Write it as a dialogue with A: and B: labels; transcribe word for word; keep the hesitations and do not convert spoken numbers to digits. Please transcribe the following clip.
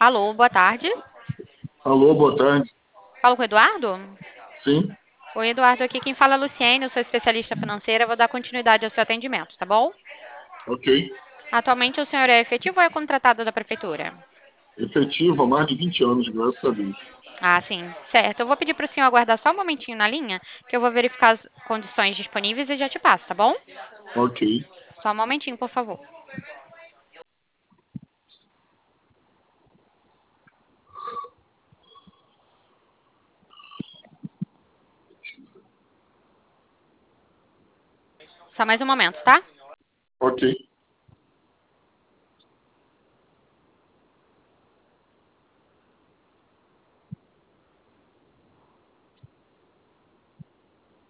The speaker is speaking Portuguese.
A: Alô, boa tarde.
B: Alô, boa tarde.
A: Falo com o Eduardo?
B: Sim,
A: Oi, Eduardo, aqui quem fala é a Luciene, eu sou especialista financeira, vou dar continuidade ao seu atendimento, tá bom?
B: ok.
A: Atualmente o senhor é efetivo ou é contratado da prefeitura?
B: Efetivo há mais de vinte anos, graças a Deus.
A: Ah, sim, certo. Eu vou pedir para o senhor aguardar só um momentinho na linha, que eu vou verificar as condições disponíveis e já te passo, tá bom?
B: Ok.
A: Só um momentinho, por favor. Só mais um momento, tá?
B: Ok.